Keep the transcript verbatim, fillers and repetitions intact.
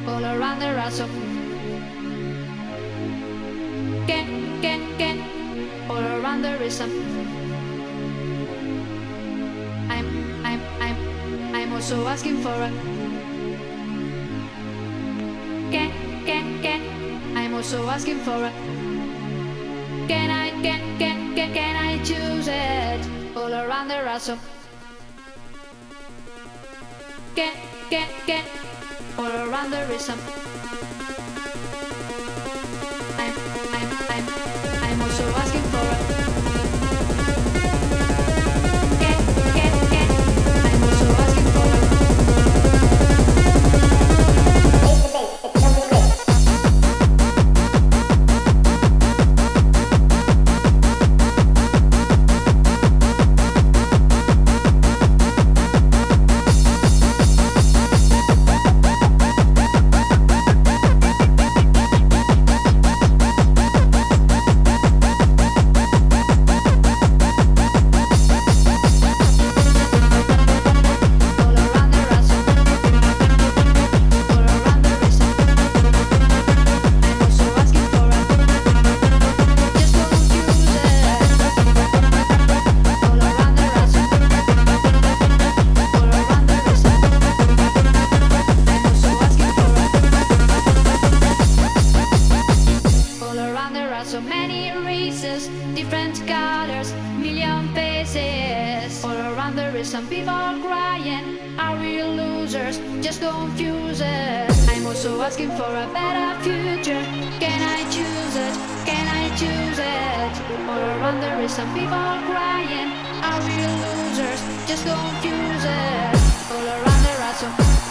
all around the rhythm. Can, can, can, all around the rhythm. I'm, I'm, I'm, I'm also asking for a. Can, can, can, I'm also asking for a. Can I, can, can, can, can I choose it? All around the rhythm. Can, can, can, all around the rhythm. I'm, I'm, I'm, I'm also asking for a. Can, can, can, I'm also asking for a. So many races, different colors, million faces. All around there is some people crying, are we losers, just confused. I'm also asking for a better future. Can I choose it? Can I choose it? All around there is some people crying, are we losers, just confused. All around there are some